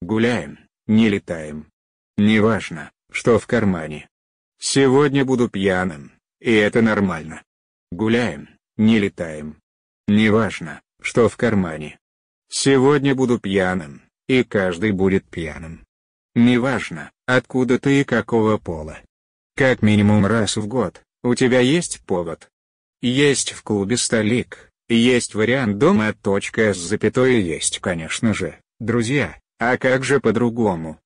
Гуляем, не летаем. Неважно, что в кармане. Сегодня буду пьяным, и это нормально. Гуляем, не летаем. Неважно, что в кармане. Сегодня буду пьяным, и каждый будет пьяным. Неважно, откуда ты и какого пола. Как минимум раз в год, у тебя есть повод. Есть в клубе столик, есть вариант дома .с запятой, есть, конечно же, друзья, а как же по-другому?